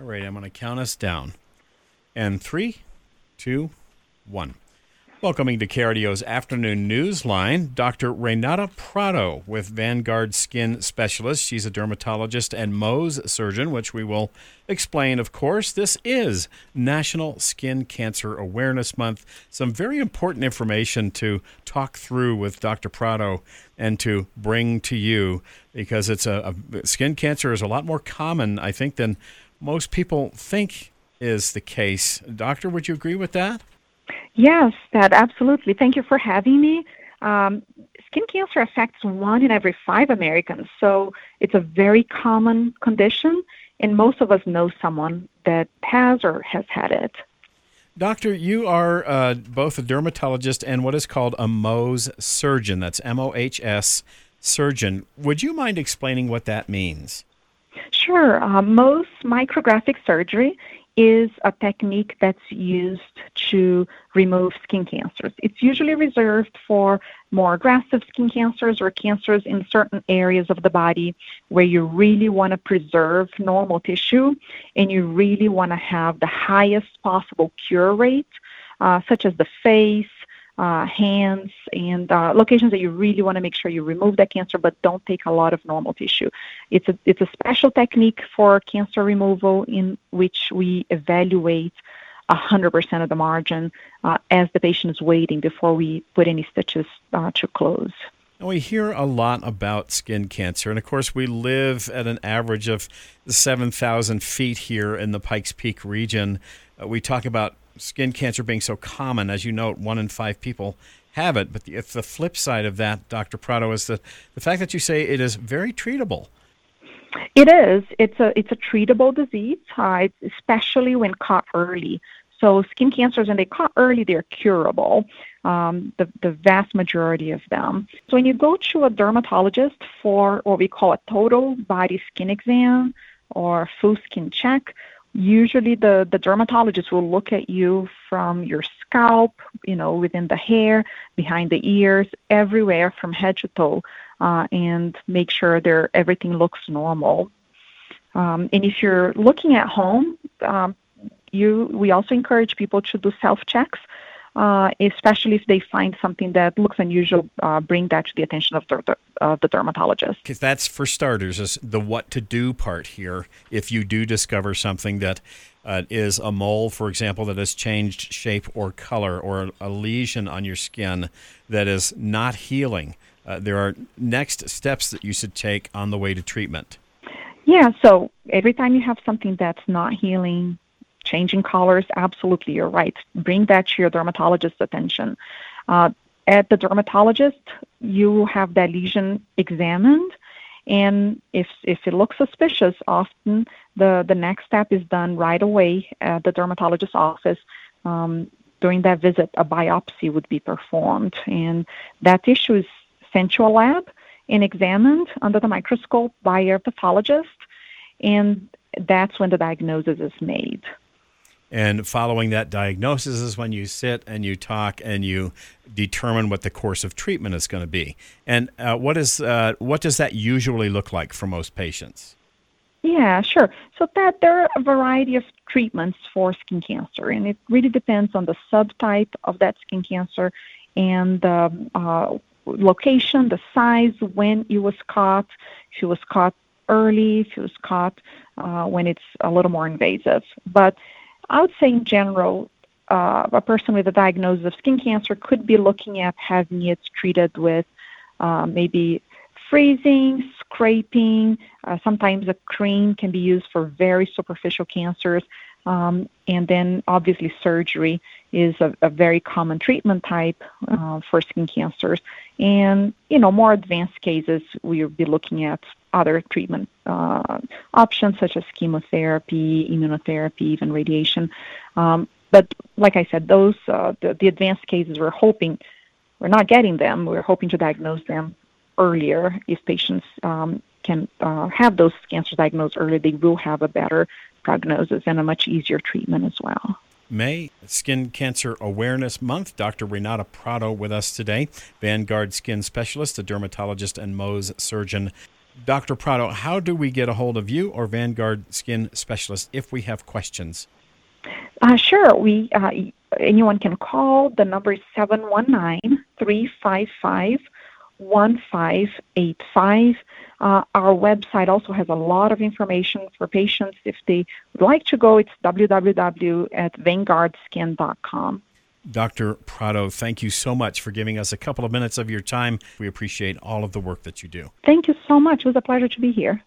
All right, I'm going to count us down. And 3, 2, 1. Welcoming to KRDO's Afternoon Newsline, Dr. Renata Prado with Vanguard Skin Specialist. She's a dermatologist and Mohs surgeon, which we will explain, of course. This is National Skin Cancer Awareness Month. Some very important information to talk through with Dr. Prado and to bring to you, because it's skin cancer is a lot more common, I think, than most people think is the case. Doctor, would you agree with that? Yes, that absolutely. Thank you for having me. Skin cancer affects 1 in every 5 Americans, so it's a very common condition, and most of us know someone that has or has had it. Doctor, you are both a dermatologist and what is called a Mohs surgeon. That's M-O-H-S surgeon. Would you mind explaining what that means? Sure. Mohs micrographic surgery is a technique that's used to remove skin cancers. It's usually reserved for more aggressive skin cancers or cancers in certain areas of the body where you really want to preserve normal tissue and you really want to have the highest possible cure rate, such as the face, hands, and locations that you really want to make sure you remove that cancer but don't take a lot of normal tissue. It's a special technique for cancer removal in which we evaluate 100% of the margin as the patient is waiting before we put any stitches to close. We hear a lot about skin cancer, and of course we live at an average of 7,000 feet here in the Pikes Peak region. We talk about skin cancer being so common. As you note, 1 in 5 people have it. But the flip side of that, Dr. Prado, is the fact that you say it is very treatable. It is. It's a treatable disease, especially when caught early. So skin cancers, when they caught early, they're curable, the vast majority of them. So when you go to a dermatologist for what we call a total body skin exam or full skin check, usually the dermatologist will look at you from your scalp, within the hair, behind the ears, everywhere from head to toe, and make sure everything looks normal. And if you're looking at home, we also encourage people to do self-checks, especially if they find something that looks unusual, bring that to the attention of the dermatologist. Because that's, for starters, is the what to do part here. If you do discover something that is a mole, for example, that has changed shape or color, or a lesion on your skin that is not healing, there are next steps that you should take on the way to treatment. Yeah, so every time you have something that's not healing, changing colors, absolutely, you're right. Bring that to your dermatologist's attention. At the dermatologist, you will have that lesion examined, and if it looks suspicious, often the next step is done right away at the dermatologist's office. During that visit, a biopsy would be performed, and that tissue is sent to a lab and examined under the microscope by your pathologist, and that's when the diagnosis is made. And following that diagnosis is when you sit and you talk and you determine what the course of treatment is going to be. And what does that usually look like for most patients? Yeah, sure. So there are a variety of treatments for skin cancer, and it really depends on the subtype of that skin cancer and the location, the size, when it was caught, if it was caught early, if it was caught when it's a little more invasive. But I would say in general, a person with a diagnosis of skin cancer could be looking at having it treated with maybe freezing, scraping. Sometimes a cream can be used for very superficial cancers. And then obviously surgery is a very common treatment type for skin cancers. And, more advanced cases, we'll be looking at other treatment options such as chemotherapy, immunotherapy, even radiation. But like I said, those the advanced cases, we're not getting them. We're hoping to diagnose them earlier. If patients can have those cancers diagnosed early, they will have a better prognosis and a much easier treatment as well. May, Skin Cancer Awareness Month. Dr. Renata Prado with us today, Vanguard Skin Specialist, a dermatologist and Mohs surgeon. Dr. Prado, how do we get a hold of you or Vanguard Skin Specialist if we have questions? Sure. Anyone can call. The number is 719-355-1585. Our website also has a lot of information for patients. If they would like to go, it's www.vanguardskin.com. Dr. Prado, thank you so much for giving us a couple of minutes of your time. We appreciate all of the work that you do. Thank you so much. It was a pleasure to be here.